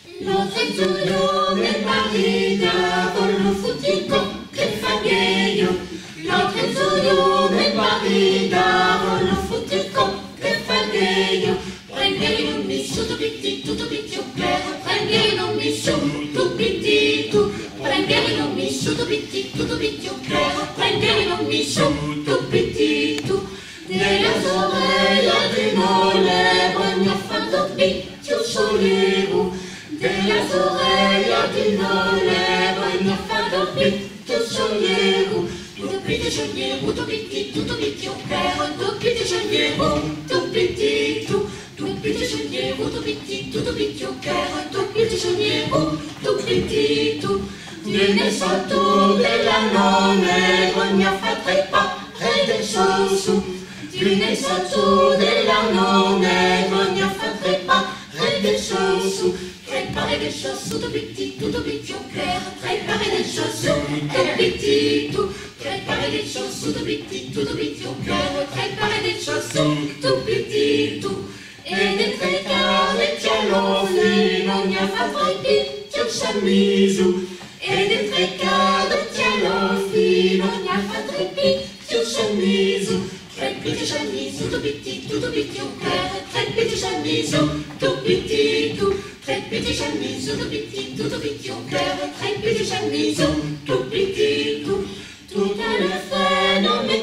Notre Zouillon est marina, volo futico, che fagheio. Notre Zouillon est marina, volo futico, che fagheio. Prendeino misso, tutto pitti, prendeino misso, tutto pittito. Prendeino misso, tutto pitti, prendeino misso, tutto pittito. Nella sorella di nole, voglio fatto picchio solevo. Nella sorella di nole, voglio fatto picchio solevo. Tutto pitti sognero, tutto pitti, tutto pitti sognero, tutto pittito. Tutto pitti sognero, tutto pitti, tutto pitti sognero, tutto pittito. Nel salto della nome, voglio fare parte del sosso. Nel salto della nome, voglio fare parte del sosso. Crepare del sosso, tutto pitti, crepare del sosso, tutto pittito. Crepare del sosso, tutto pitti, crepare del sosso, tutto pittito. E nel trecare cialoni, non mi ha fatto il picchio s'ammiso. E nel trecare cialoni, non mi ha fatto il picchio s'ammiso. Trepiti s'ammiso, tutto pitti, trepiti s'ammiso, tutto pittito. Trepiti s'ammiso, tutto pitti, trepiti s'ammiso, tutto pittito. Tutta la fede non mi